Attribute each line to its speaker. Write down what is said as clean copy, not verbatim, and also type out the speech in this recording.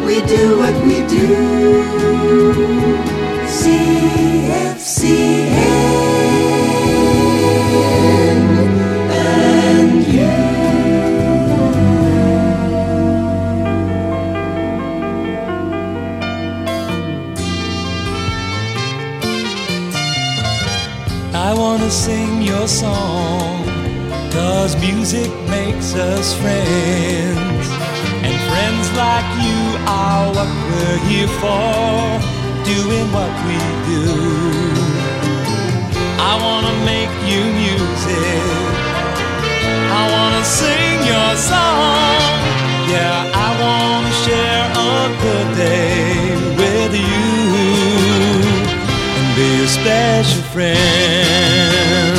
Speaker 1: we do what we do. CFCN and you.
Speaker 2: I wanna sing your song, 'cause music makes us friends. And friends like you are what we're here for, doing what we do. I wanna make you music, I wanna sing your song. Yeah, I wanna share a good day with you and be a special friend.